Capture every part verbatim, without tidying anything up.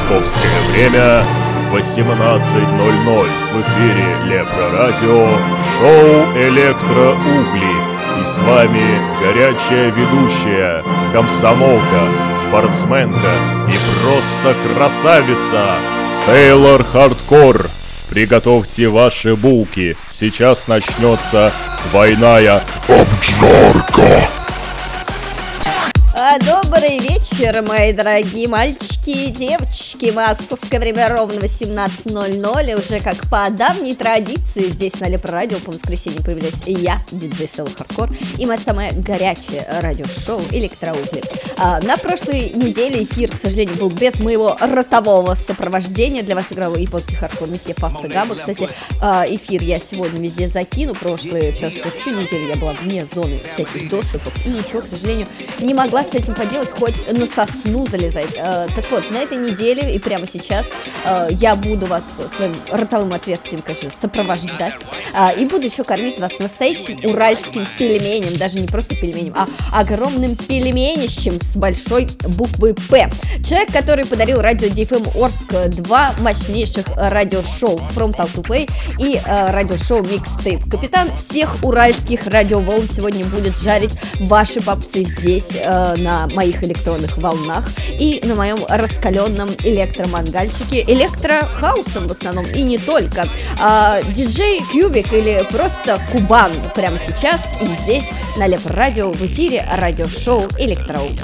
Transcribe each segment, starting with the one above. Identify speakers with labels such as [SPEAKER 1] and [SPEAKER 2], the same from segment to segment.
[SPEAKER 1] Московское время восемнадцать ноль ноль. В эфире Лепро Радио, шоу «Электроугли». И с вами горячая ведущая, комсомолка, спортсменка и просто красавица Сейлор Хардкор. Приготовьте ваши булки, сейчас начнется двойная обжарка.
[SPEAKER 2] Добрый вечер, мои дорогие мальчики и девочки. Московское время ровно восемнадцать ноль ноль. И уже как по давней традиции здесь на Лепро Радио по воскресеньям появляюсь я, диджей Сейлор Хардкор, и мое самое горячее радиошоу «Электроугли». А, на прошлой неделе эфир, к сожалению, был без моего ротового сопровождения. Для вас играл японский хардкор месье Фаста Гамма. Кстати, а, эфир я сегодня везде закину, прошлый, потому что всю неделю я была вне зоны всяких доступов и ничего, к сожалению, не могла с этим поделать, хоть на сосну залезать. Э, так вот, на этой неделе и прямо сейчас э, я буду вас своим ротовым отверстием, конечно, сопровождать, э, и буду еще кормить вас настоящим уральским пельменем, даже не просто пельменем, а огромным пельменищем с большой буквы «П». Человек, который подарил радио ди эф эм Орск два мощнейших радиошоу From Talk to Play и э, радиошоу Mixtape. Капитан всех уральских радиоволн сегодня будет жарить ваши попцы здесь, э, на моих электронных волнах и на моем раскаленном электромангальчике, электрохаусом в основном, и не только. А, диджей Кьюбик или просто Кубан прямо сейчас и здесь на Лепро Радио в эфире радиошоу «Электроугли».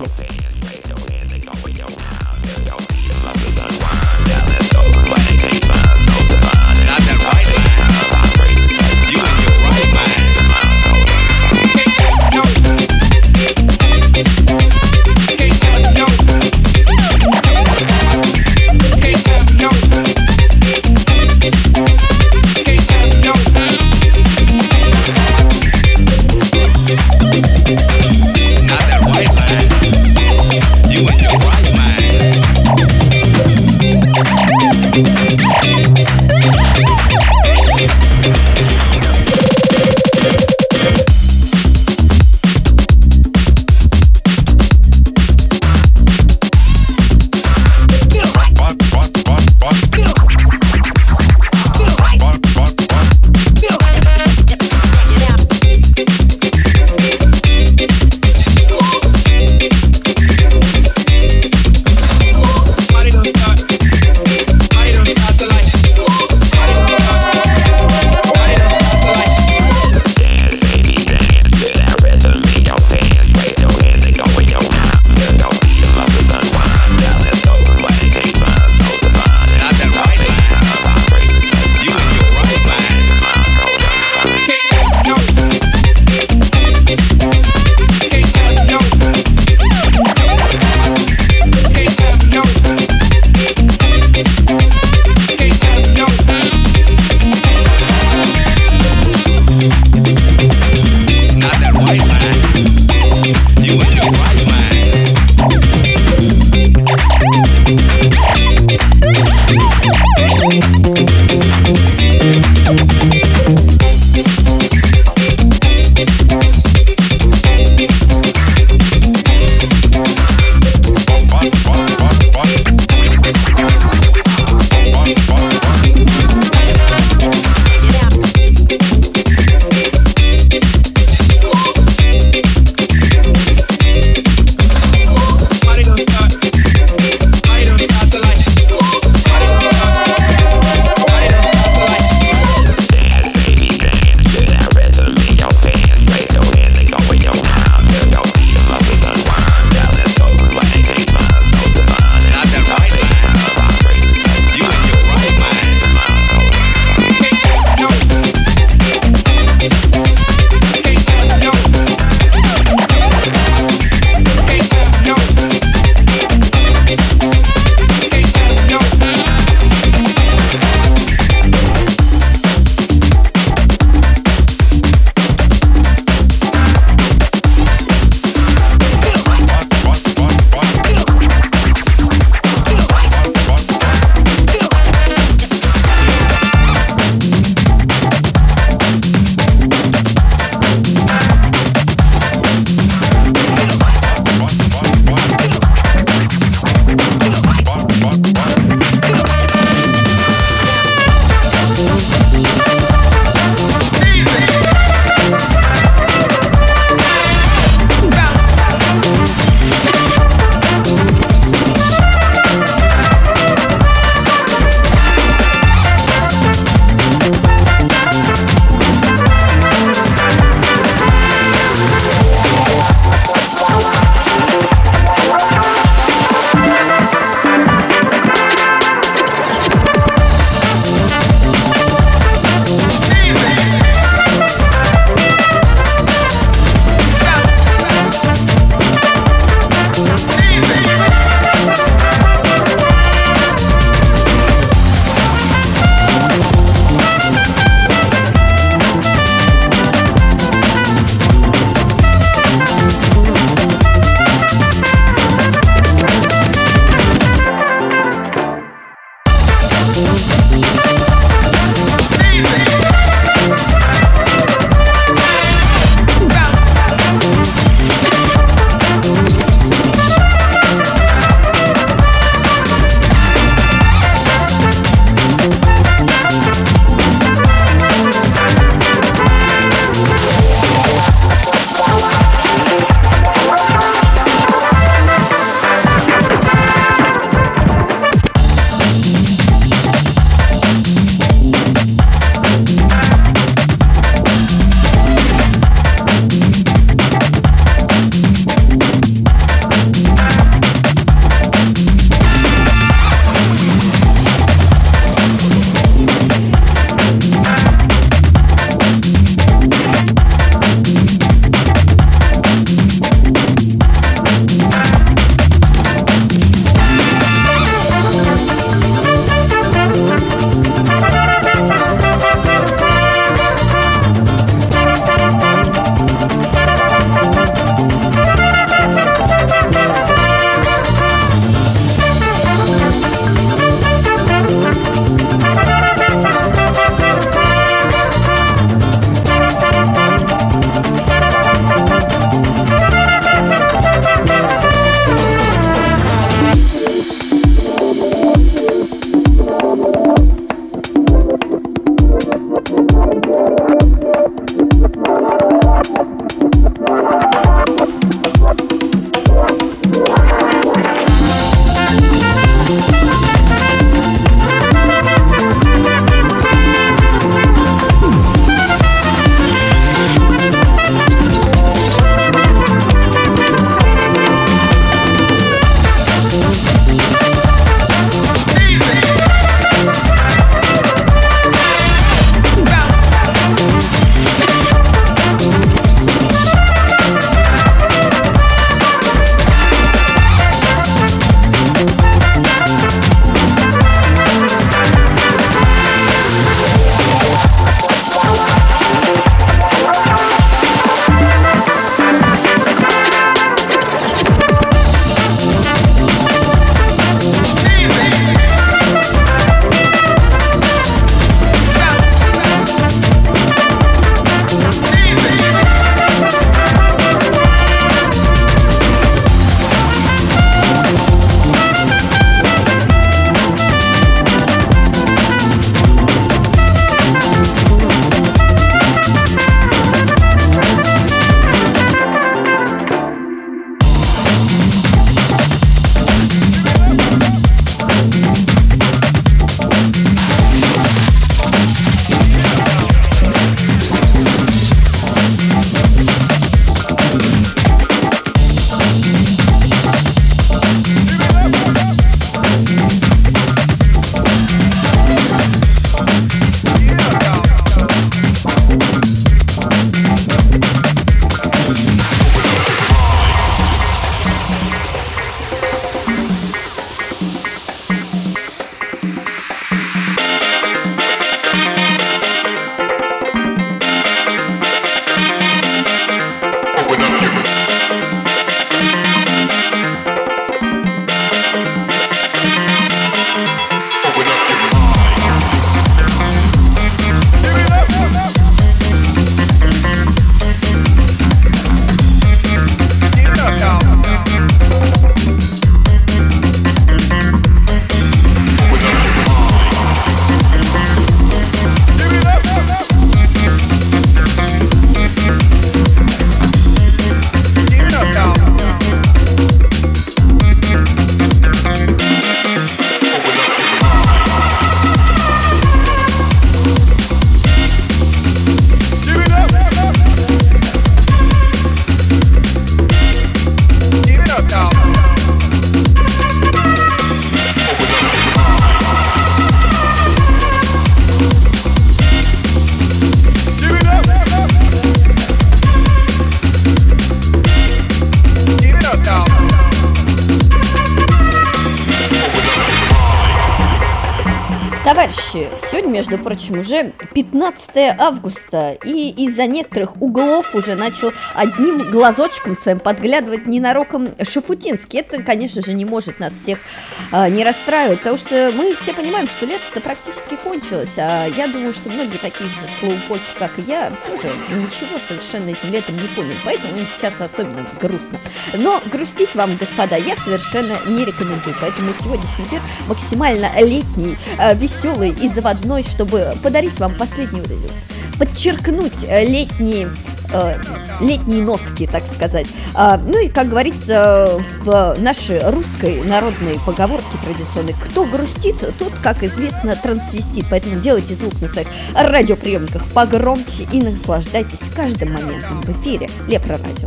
[SPEAKER 2] товарищи, сегодня, между прочим, уже пятнадцатое августа, и из-за некоторых углов уже начал одним глазочком своим подглядывать ненароком Шафутинский. Это, конечно же, не может нас всех а, не расстраивать, потому что мы все понимаем, что лето-то практически кончилось, а я думаю, что многие такие же слоупоки, как и я, тоже ничего совершенно этим летом не поняли, поэтому им сейчас особенно грустно. Но грустить вам, господа, я совершенно не рекомендую, поэтому сегодняшний эфир максимально летний, веселый и заводной, чтобы подарить вам последние, подчеркнуть летние, летние нотки, так сказать. Ну и, как говорится в нашей русской народной поговорке традиционной, кто грустит, тот, как известно, трансвестит. Поэтому делайте звук на своих радиоприемниках погромче и наслаждайтесь каждым моментом в эфире Лепро Радио.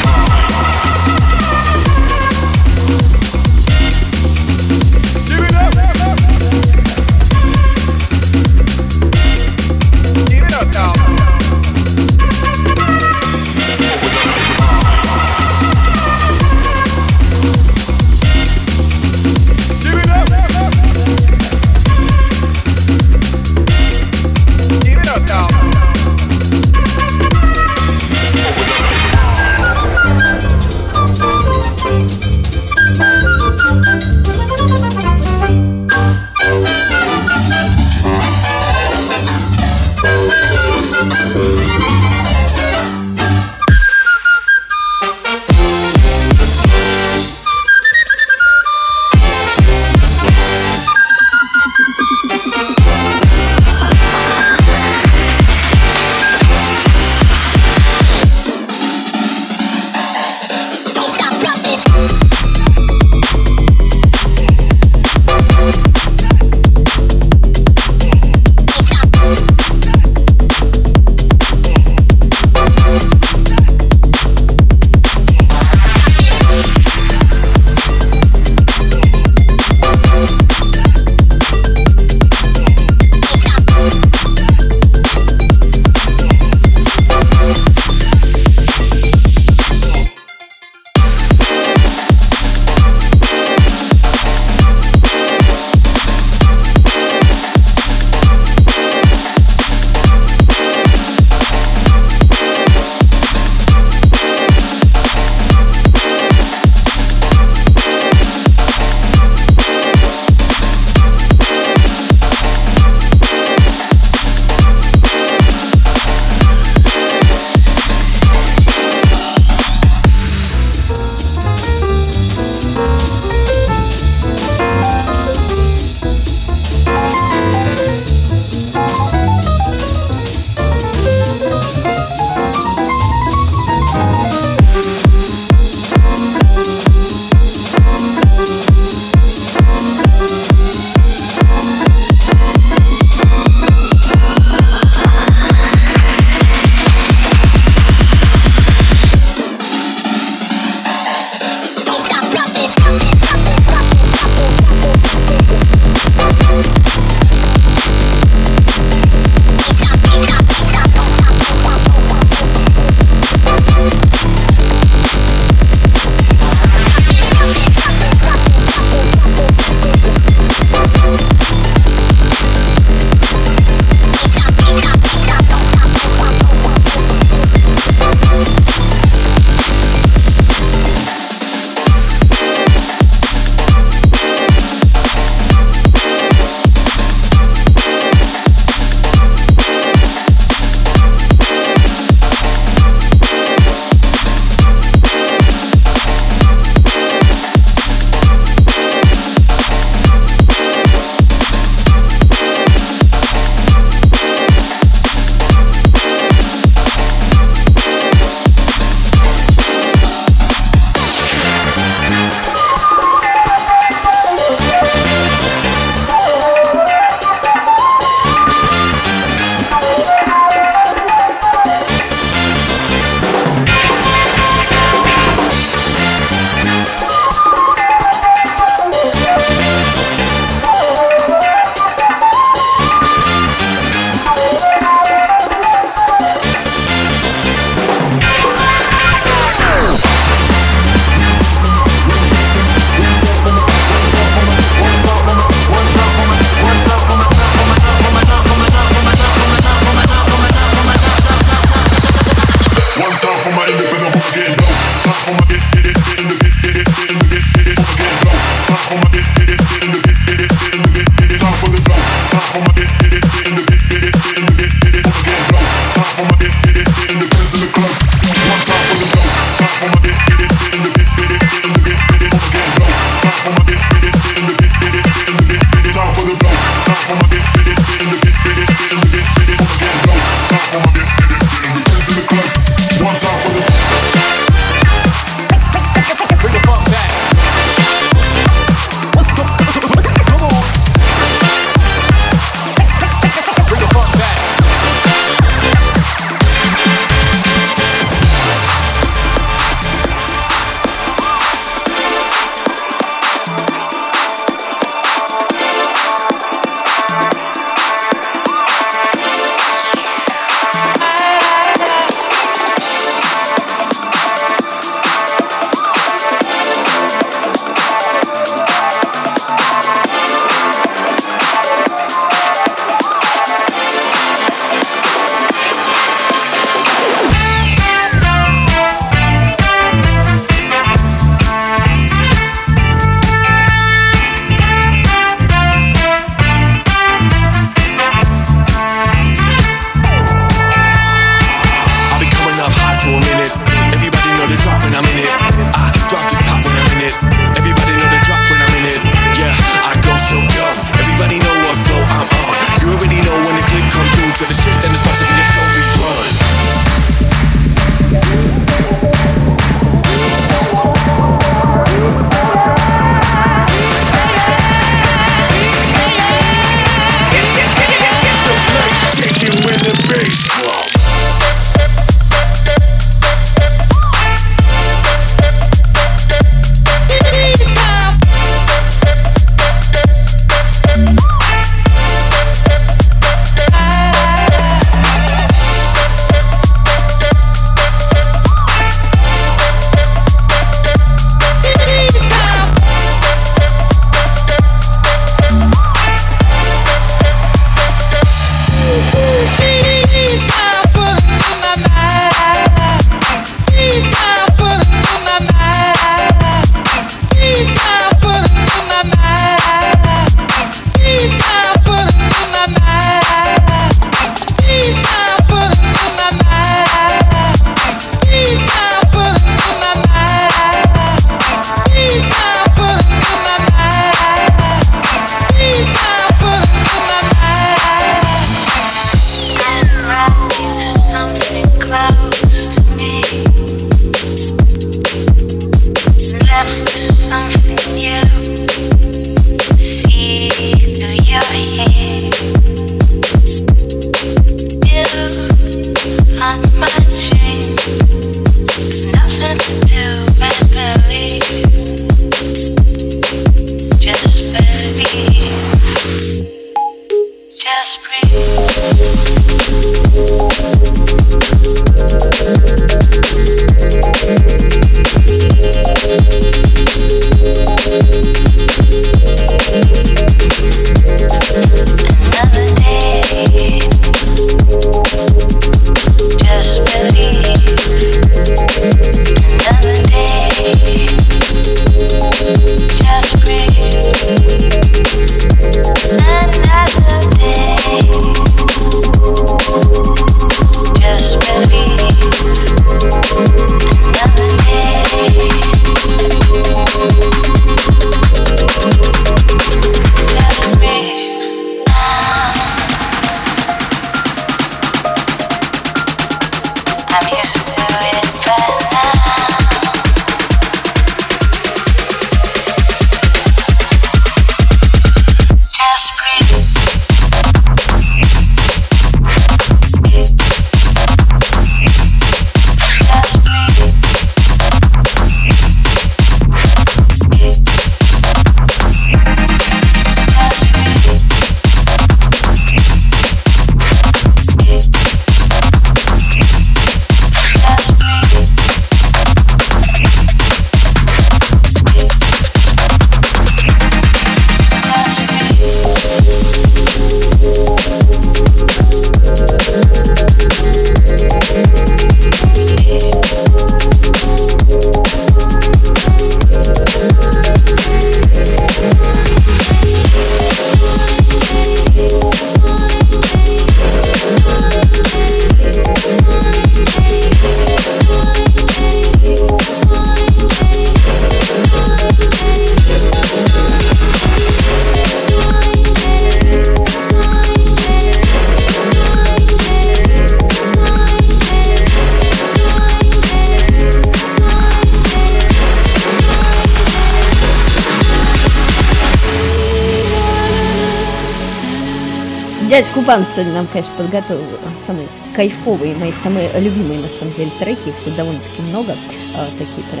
[SPEAKER 2] Дядя Кубан сегодня нам, конечно, подготовил самые кайфовые, мои самые любимые, на самом деле, треки. Их тут довольно-таки много, а, такие прям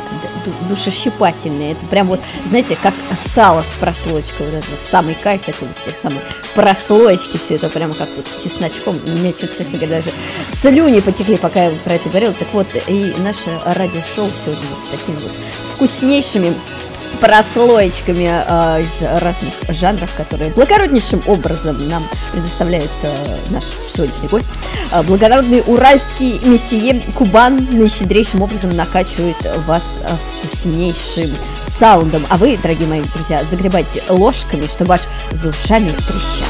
[SPEAKER 2] душещипательные. Это прям вот, знаете, как сало с прослойкой. Вот это вот самый кайф, это вот те самые прослойки. Все это прямо как вот с чесночком. У меня, честно говоря, даже слюни потекли, пока я про это говорила. Так вот, и наше радиошоу сегодня вот с такими вот вкуснейшими прослоечками э, из разных жанров, которые благороднейшим образом нам предоставляет э, наш сегодняшний гость. Э, благородный уральский месье Кубан наищедрейшим образом накачивает вас э, вкуснейшим саундом. А вы, дорогие мои друзья, загребайте ложками, чтобы аж за ушами трещало.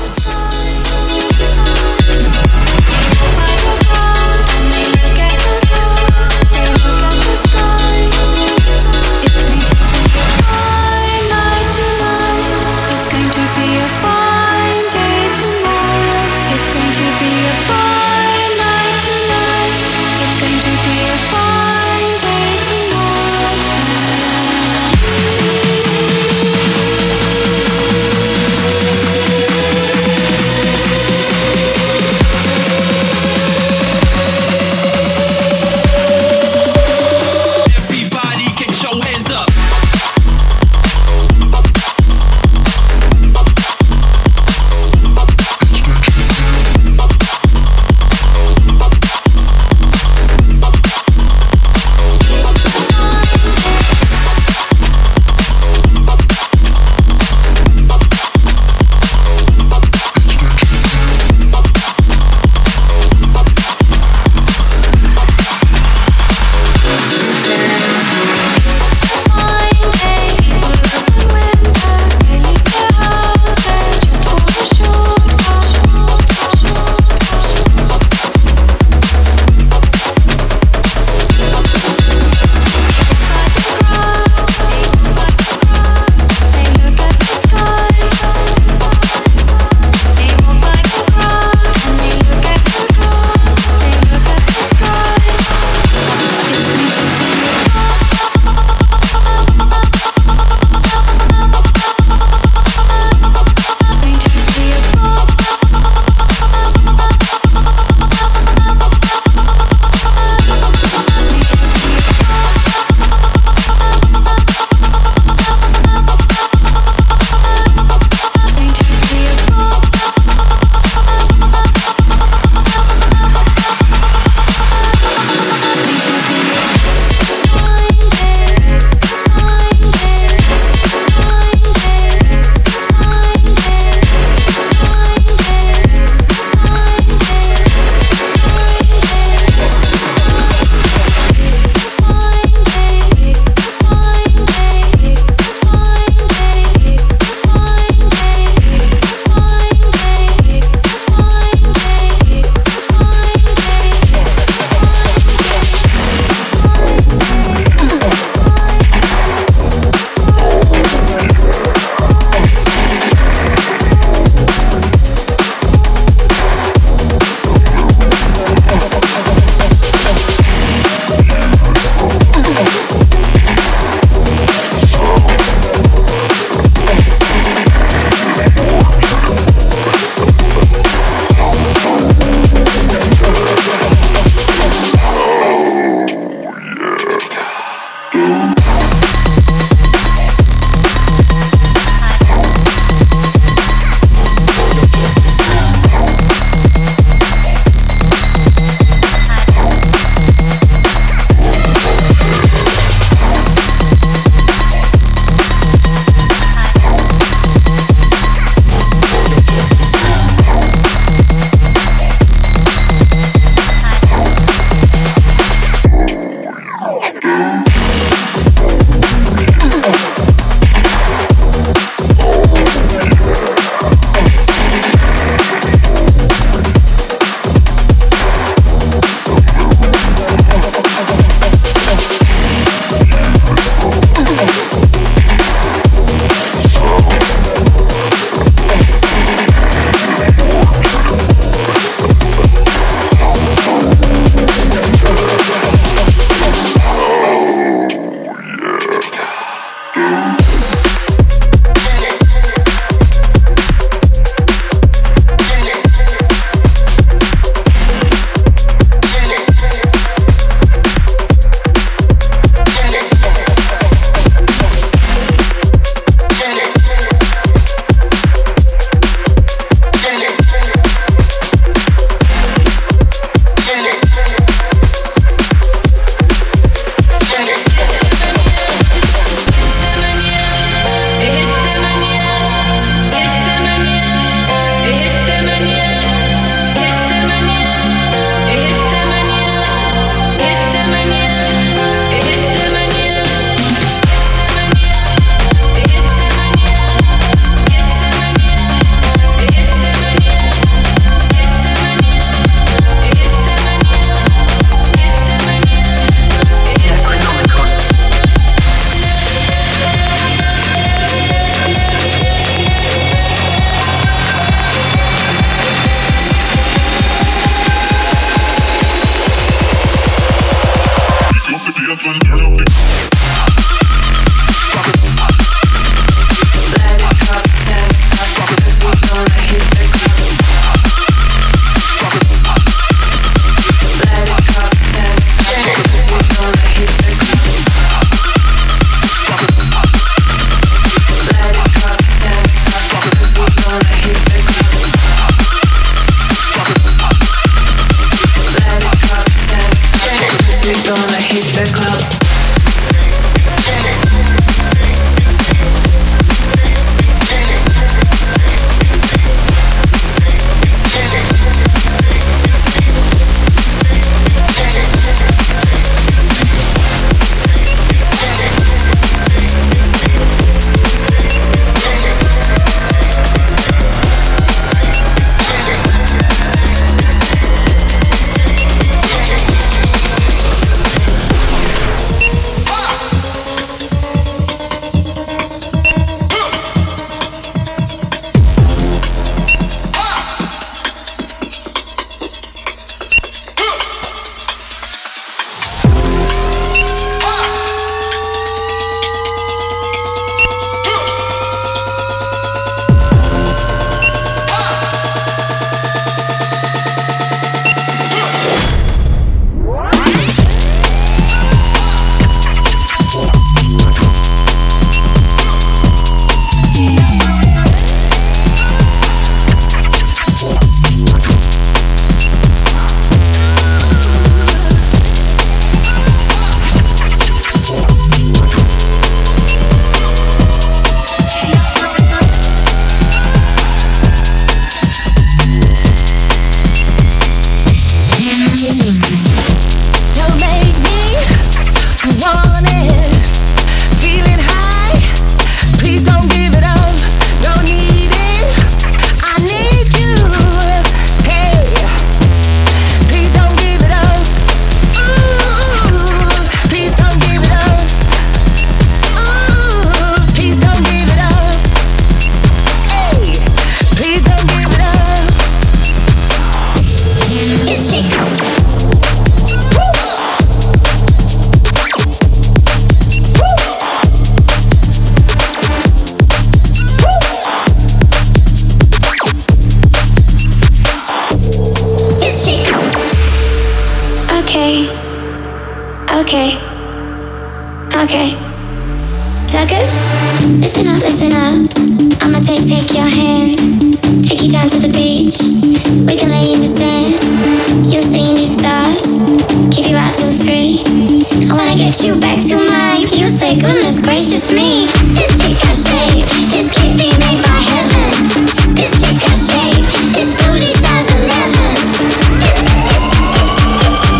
[SPEAKER 3] Okay. Okay. Okay. Is that good? Listen up, listen up. I'ma take, take your hand. Take you down to the beach. We can lay in the sand. You'll see these stars. Keep you out till three. And when I get you back to mine, you say, goodness gracious me. This chick got shape. This kid be made by heaven. This chick got shape. This booty size eleven. This chick, this chick, this chick, this chick,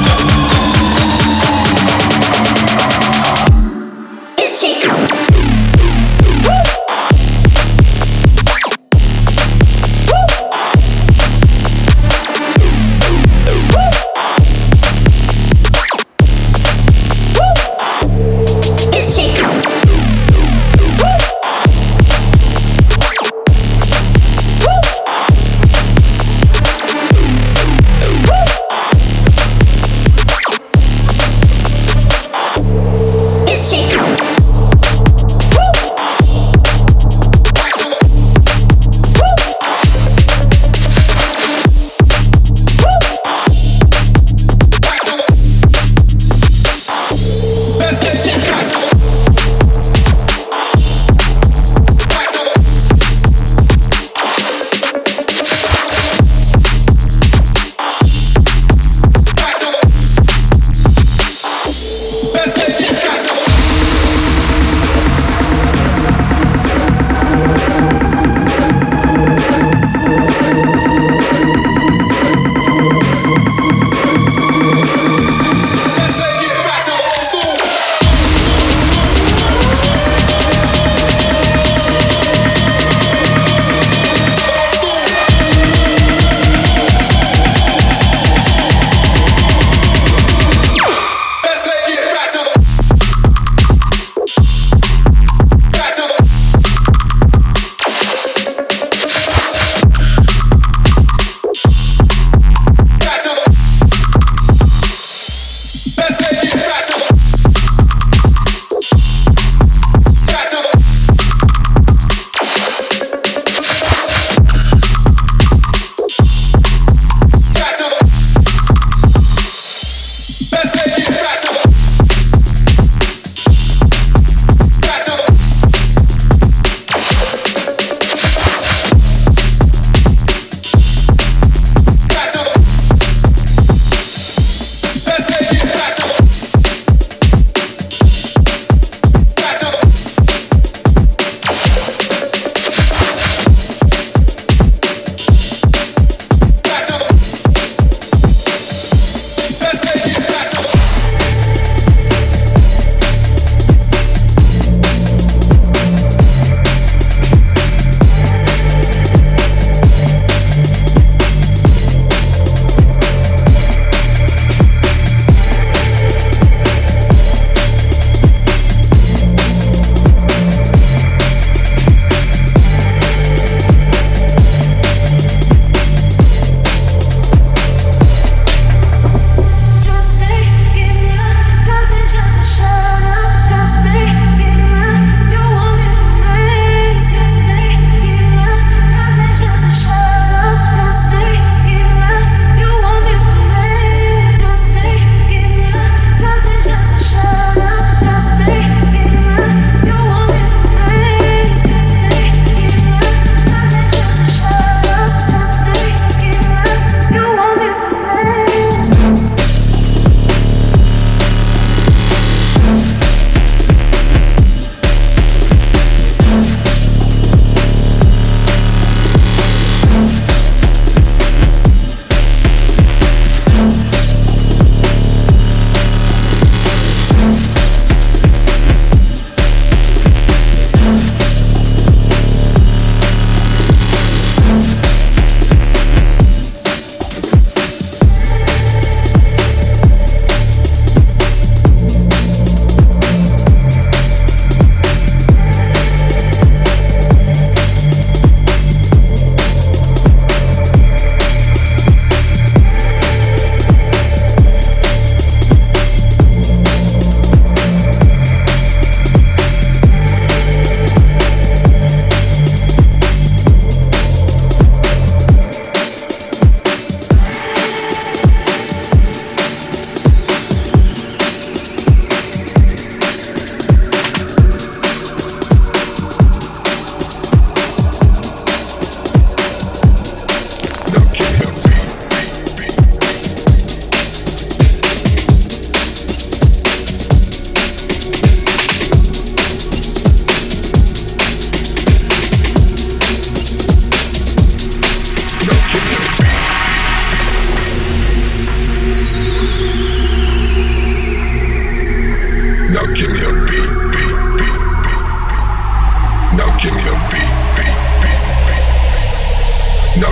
[SPEAKER 3] this chick. This chick. Woo!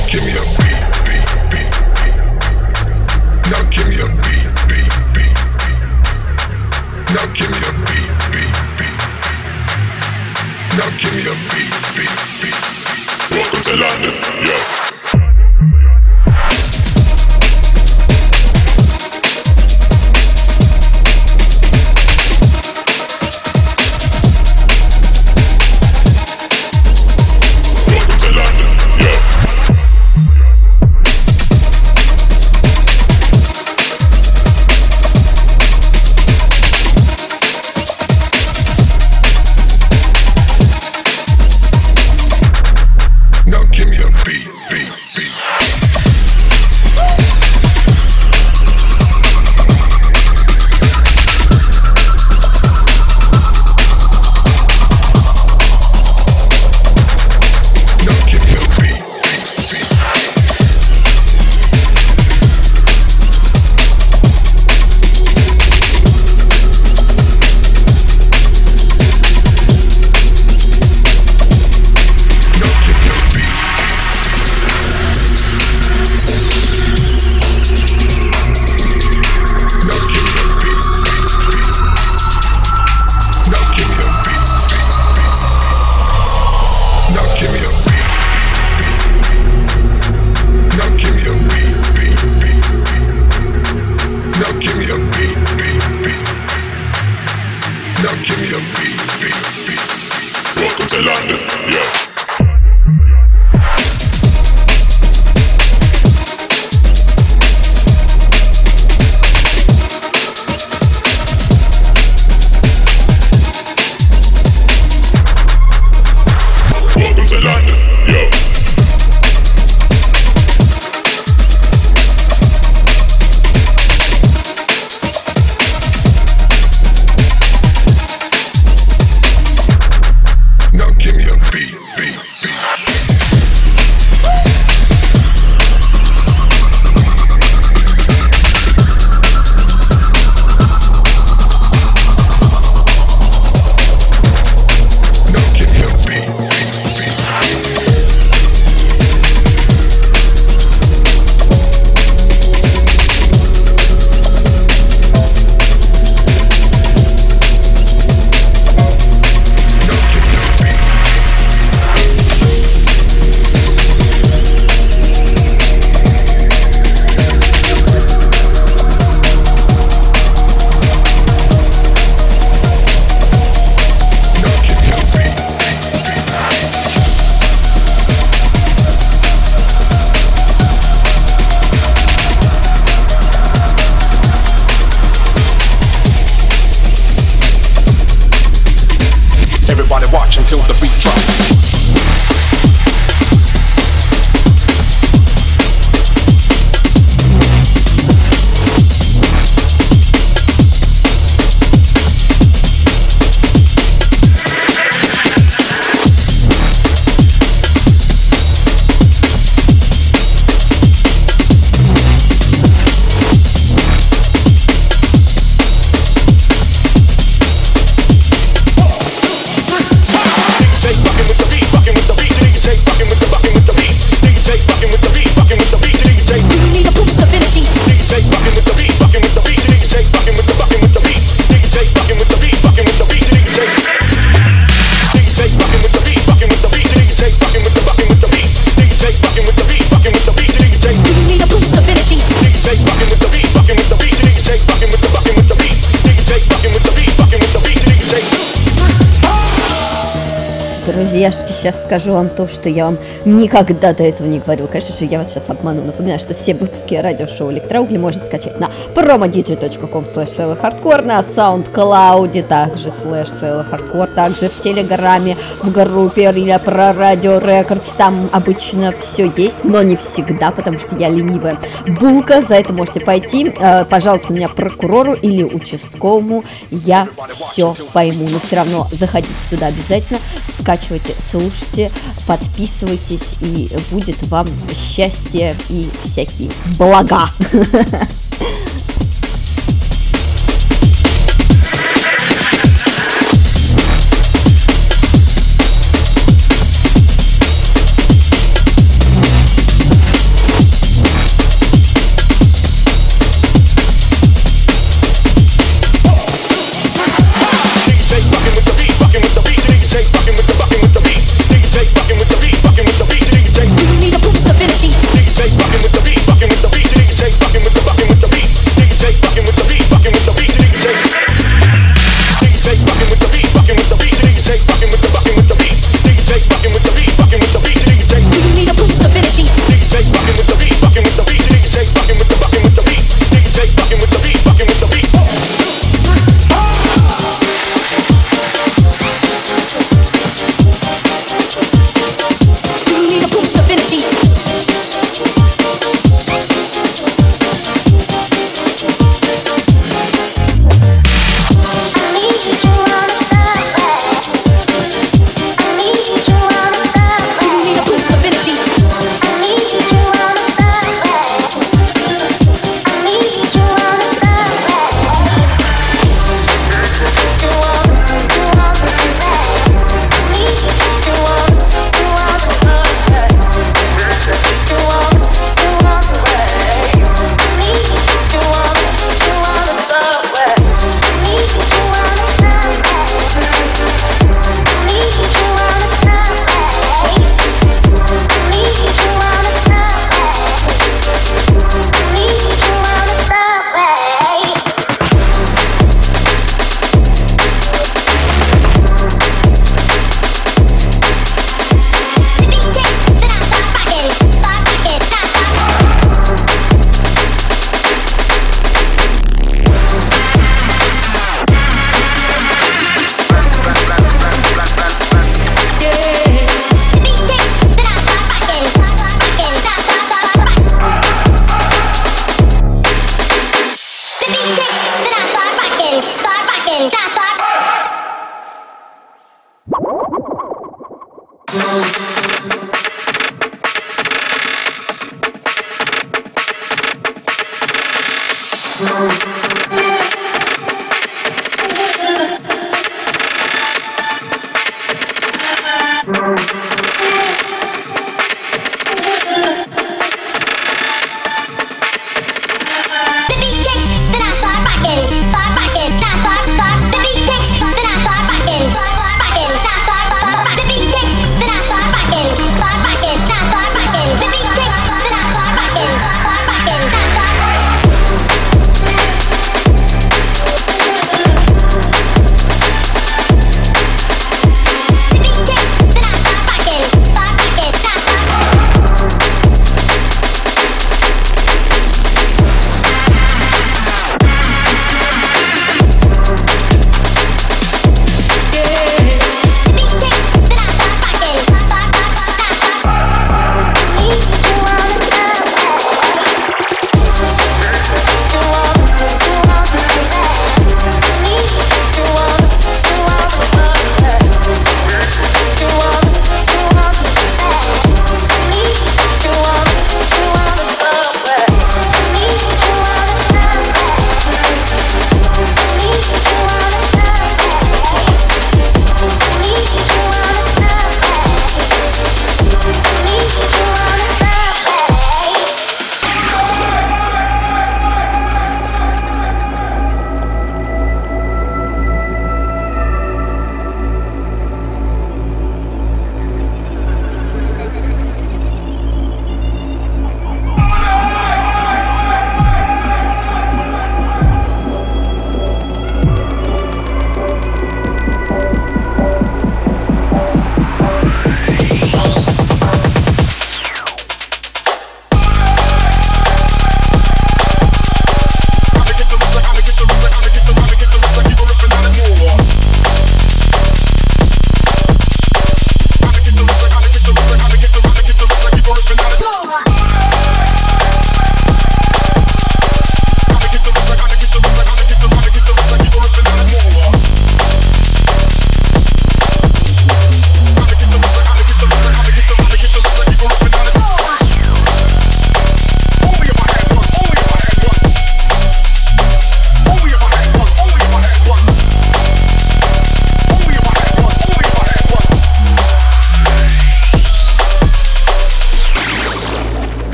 [SPEAKER 2] Друзьяшки, сейчас скажу вам то, что я вам никогда до этого не говорила. Конечно же, я вас сейчас обману. Напоминаю, что все выпуски радиошоу «Электроугли» можно скачать на promo-dj точка com слэш sailorhardcore, на SoundCloud, также слэш sailorhardcore, также в Телеграме, в группе Лепро Радио Рекордс. Там обычно все есть, но не всегда, потому что я ленивая булка. За это можете пойти, э, пожалуйста, меня прокурору или участковому. Я все пойму, но все равно заходите туда обязательно, скачивайте, слушайте, подписывайтесь, и будет вам счастье и всякие блага.
[SPEAKER 3] Start rocking, now start rocking, now start rocking, now start rocking.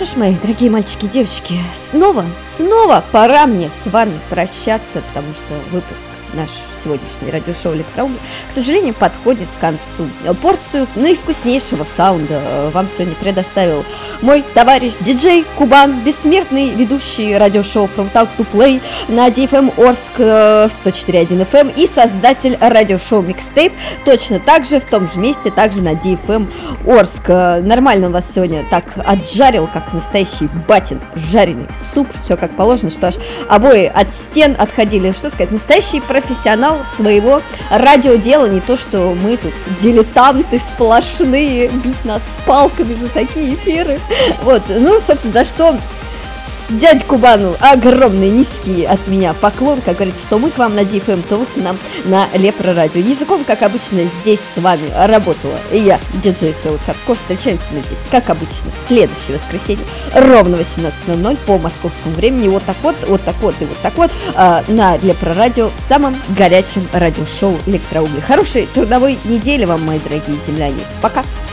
[SPEAKER 2] что ж, мои дорогие мальчики и девочки, снова, снова пора мне с вами прощаться, потому что выпуск наш сегодняшний радиошоу «Электроугли», к сожалению, подходит к концу. Порцию наивкуснейшего саунда вам сегодня предоставил мой товарищ диджей Кубан, бессмертный ведущий радиошоу From Talk to Play на ди эф эм Орск сто четыре и один эф эм и создатель радиошоу Mixtape, точно так же в том же месте, также на ди эф эм Орск. Нормально он вас сегодня так отжарил, как настоящий батин жареный суп, все как положено, что аж обои от стен отходили. Что сказать, настоящий профессионал своего радиодела, не то что мы тут дилетанты сплошные, бить нас палками за такие эфиры. Вот, ну, собственно, за что дядь Кубану огромный низкий от меня поклон, как говорится, то мы к вам на ди эф эм, то вы к нам на Лепро Радио. Языком, как обычно, здесь с вами работала я, диджей Селл Хардкор. Встречаемся мы здесь, как обычно, в следующее воскресенье, ровно восемнадцать ноль ноль по московскому времени. Вот так вот, вот так вот и вот так вот э, на Лепро Радио, в самом горячем радиошоу «Электроугли». Хорошей трудовой недели вам, мои дорогие земляне. Пока!